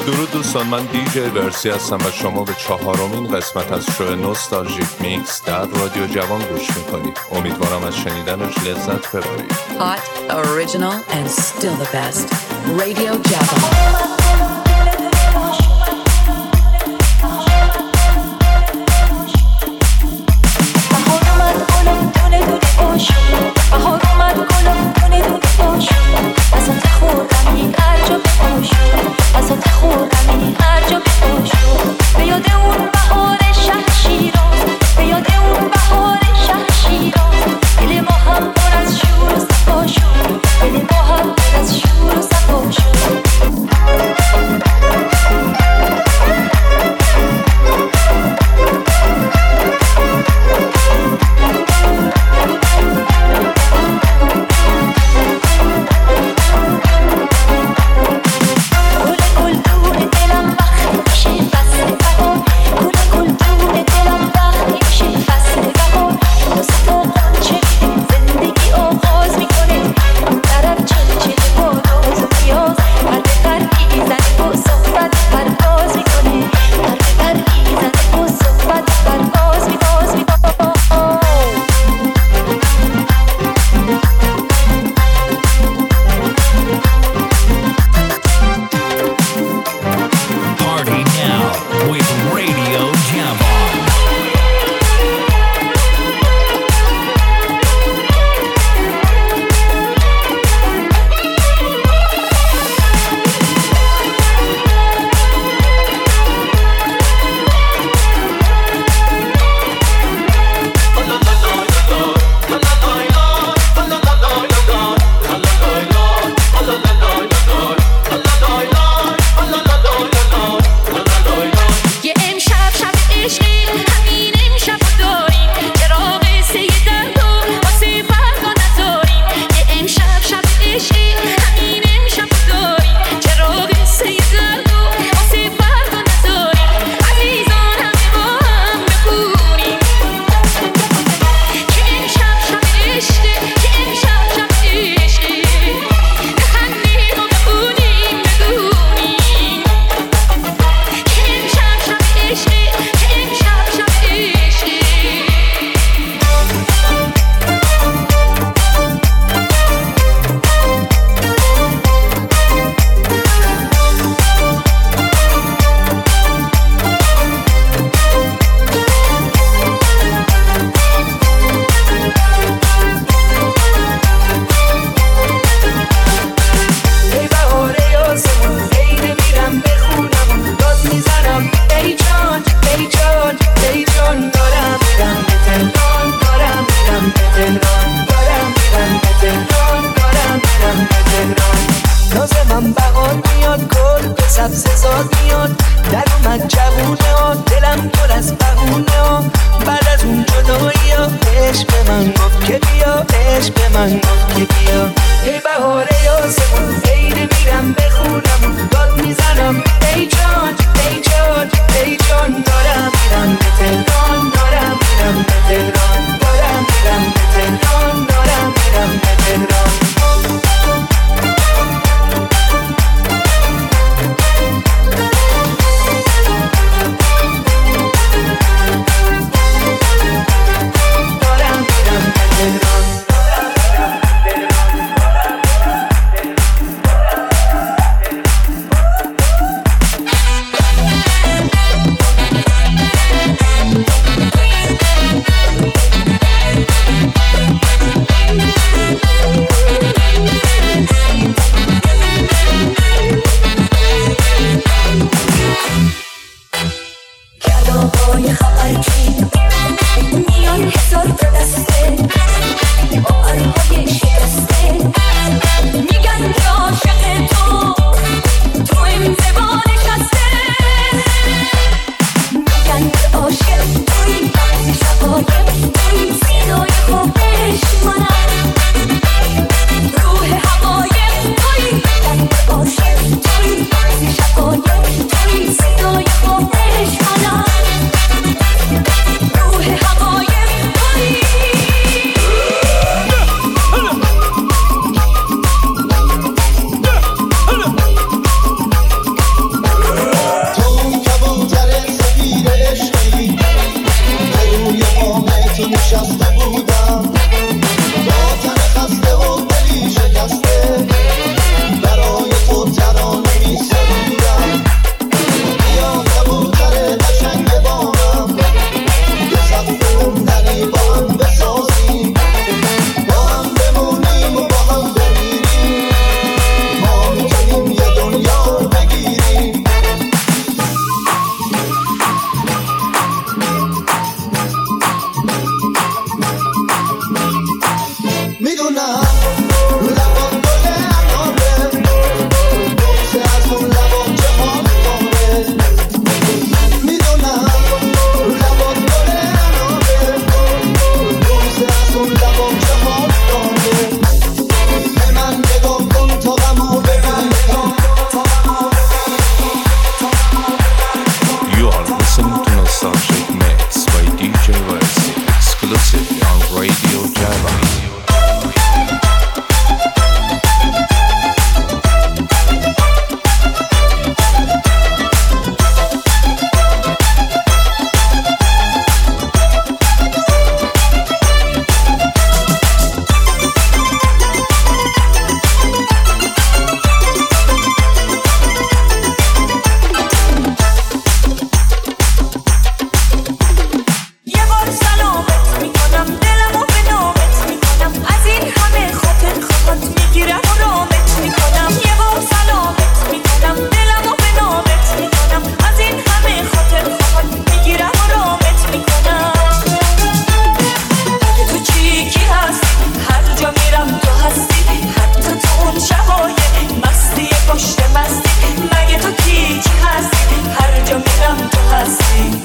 درود دوستان، من دیجی ورسی هستم و شما به 4مین قسمت از شو نوستالژیک میکس در رادیو جوان گوش میکنید. امیدوارم از شنیدنش لذت ببرید. Hot, original and still the best. Radio Java. پشت مستی مگه تو کی هستی هر جا میرم تو هستی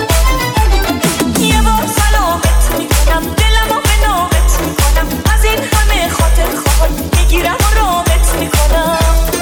یه بار سلامت میکنم دلمو به نامت میکنم از این همه خاطر خواهد میگیرم و رامت میکنم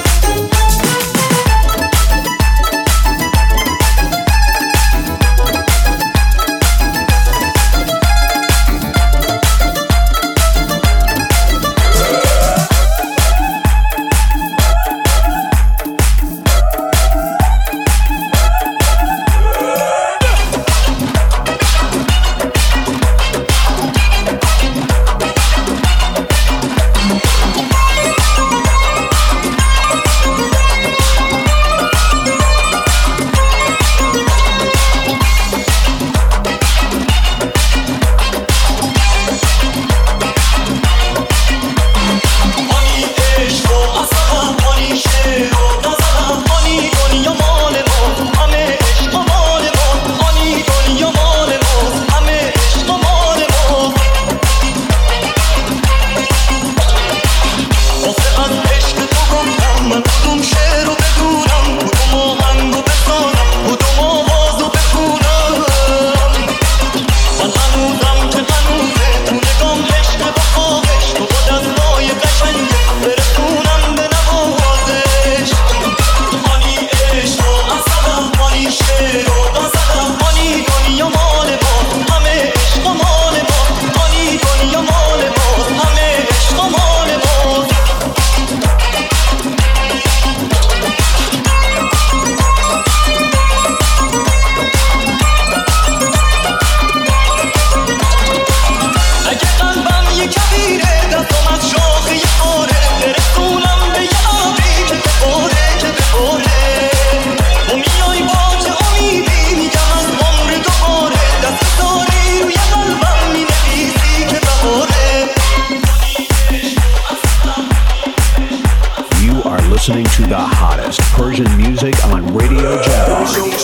Listening to the hottest Persian music on Radio Jabba.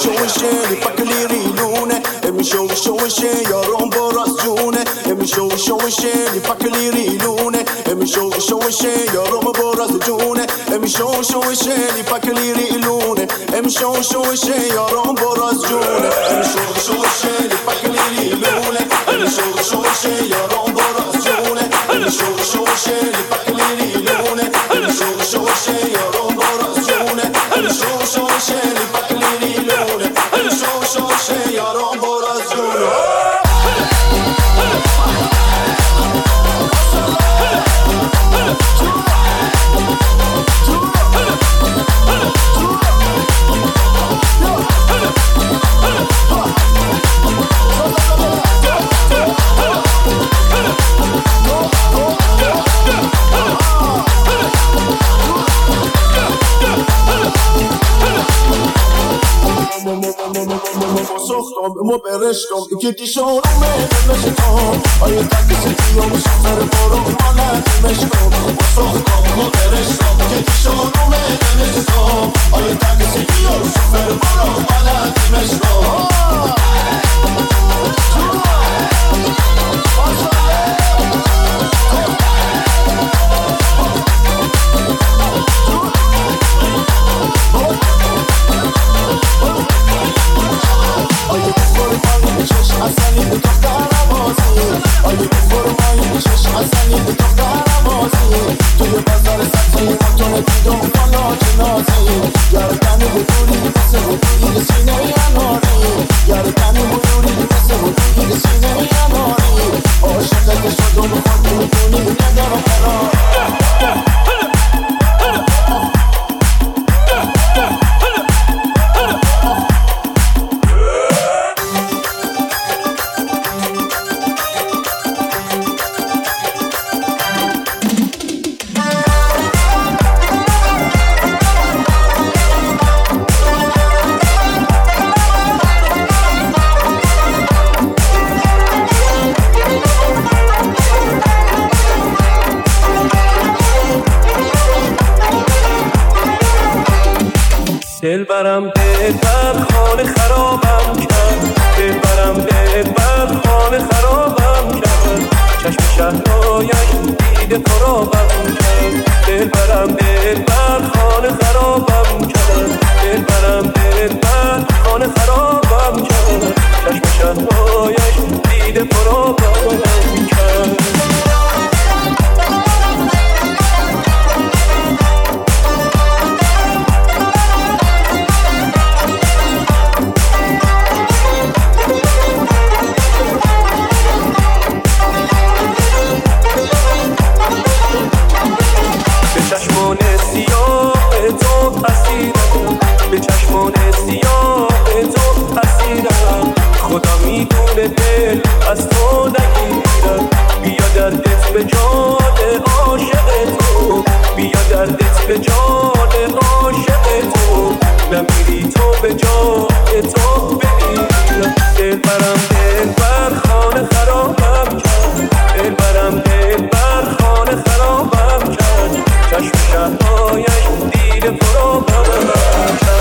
Mo pereshkom ke ti shoham me shkom ay tak se ti om safar boro mala me shkom sohkom mo pereshkom ke ti shoham me shkom ay tak se ti om safar boro mala me shkom دلبرم دلبر خانه خرابم کرد دلبرم دلبر خانه خرابم کرد چشم شهرهایش دیده خرابم کرد دلبرم دلبر خانه خانه خرابم کرد، دلبرم دلبر خانه خرابم کرد، چشم شهرهایش دیده پرابم کرد. به چشمان سیاه تو اسیرم، خدا میدونه دل از تو نگیرم. بیا دردت به جان عاشق تو، بیا دردت به جان عاشق تو، نمیری تو به جای تو بمیرم. دلبرم دلبر خانه خرابم کرد، دلبرم دلبر خانه خرابم کرد، چشم شهرهایش دیده پرابم کرد.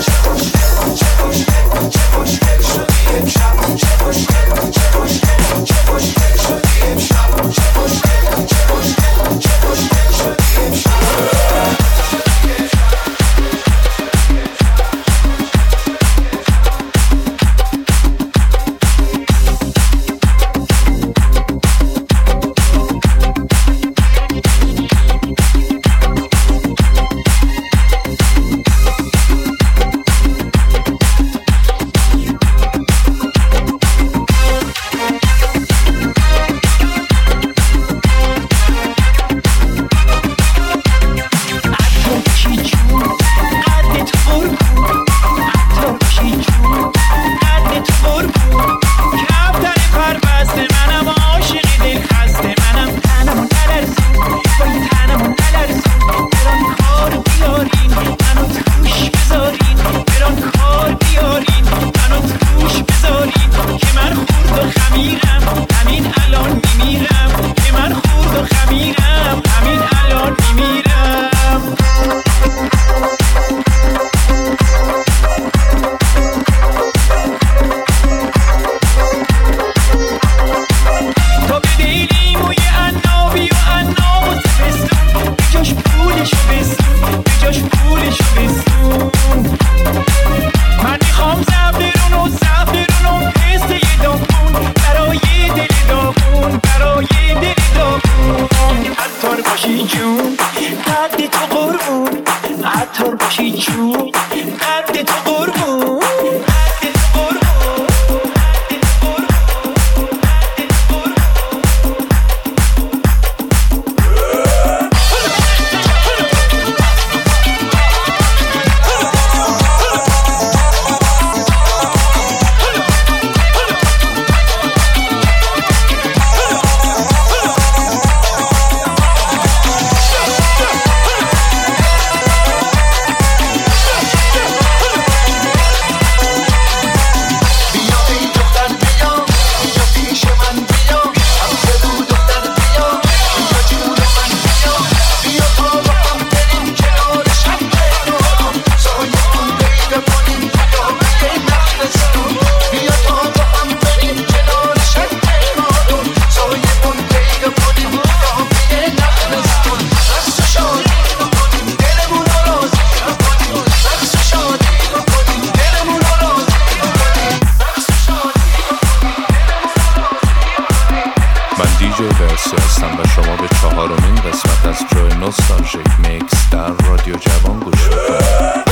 نوستالژیک میکس در رادیو جوان گوش میکنید.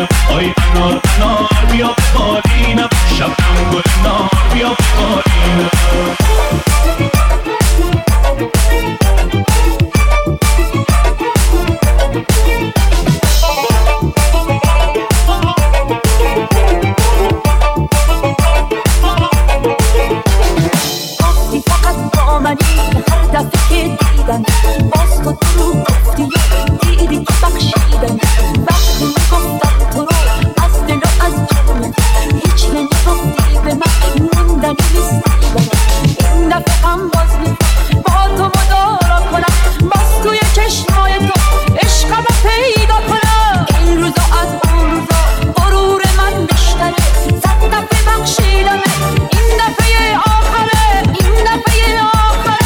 آی انار انار بیا ببارینم شبنم گل نار بیا ببارینم گفتی فقط با منی هر دفعه که دیدم باز تو درو گفتی و دیدی که بخشیدم وقتی میگفتم تو رو از دل و از جون هیچ نمیگفتی به من موندنی نیستیدم این دفعه هم باز میخوام با تو مدارا کنم باز توی چشمای تو عشقم رو پیدا کنم این روزا از اون روزا غرور من بیشتره صد دفعه بخشیدمه این دفعه آخره این دفعه آخره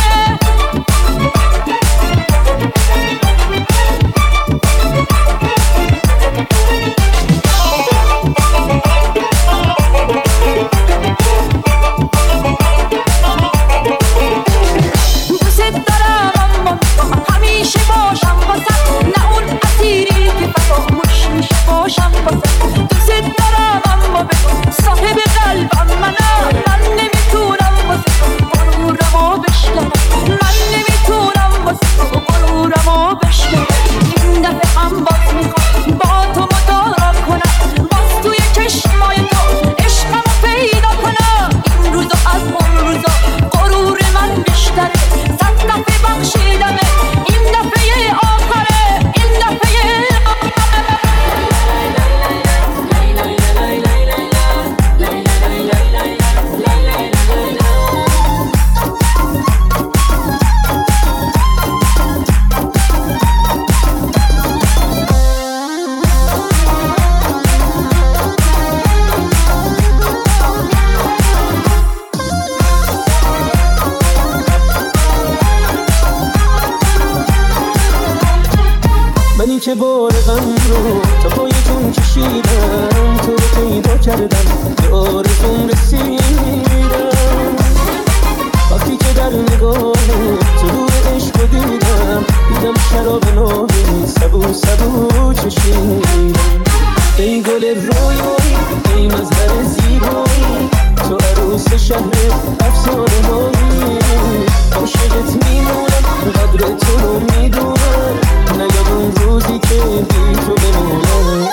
دوست دارم اما همیشه باشم واسه نه اون اسیری که فراموش میشه باشم واسه دوست دارم اما بگو صاحب قلبم منم من نمیتونم واسه تو غرورمو بشکنم من نمیتونم واسه تو غرورمو بشکنم این دفعه هم باز میخوام با تو مدارا کنم باز توی چشمای تو عشقم رو پیدا کنم این روزا از اون روزا غرور من بیشتره صد دفعه بخشیدمه این دفعه آخره این دفعه منی که بار غم رو تا پای جون کشیدم تو رو پیدا کردم به آرزوم رسیدم وقتی که در نگاه تو رو عشق رو دیدم شراب نابی سبو سبو چشیدم ای گل رویایی ای مظهر زیبایی تو عروس شهر افسانه هایی عاشقت میمونم قدر تو رو میدونم نیام اون روزی که بی تو بمونم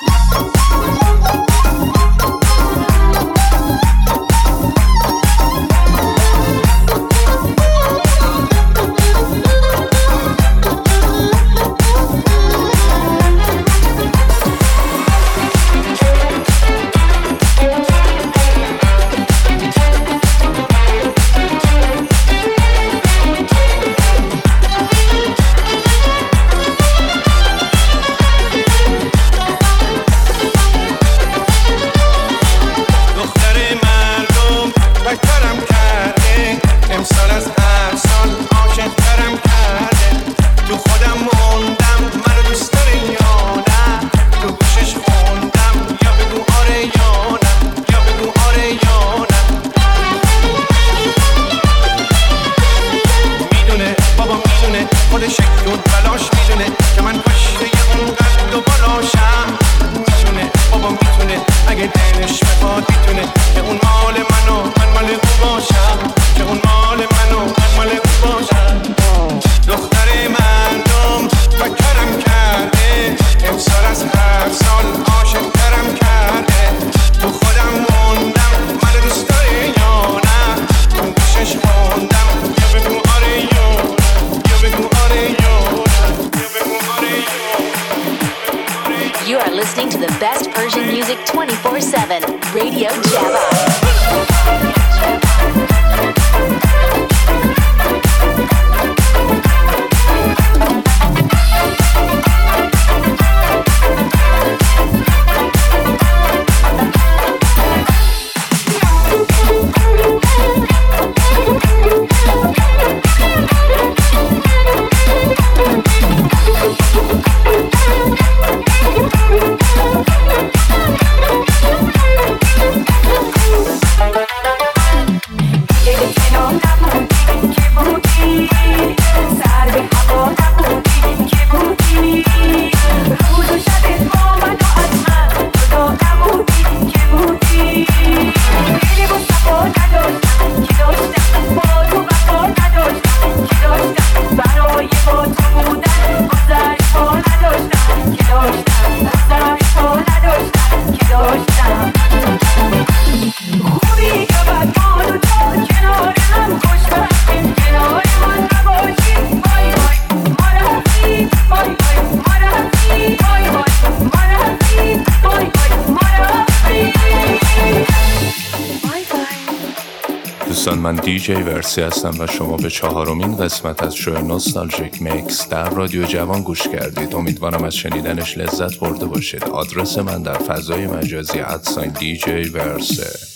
You are listening to the best Persian music 24/7. Radio Java. من دیجی ورسی هستم و شما به 4مین قسمت از شو نوستالژیک میکس در رادیو جوان گوش کردید. امیدوارم از شنیدنش لذت برده باشید. آدرس من در فضای مجازی @دیجی ورسه.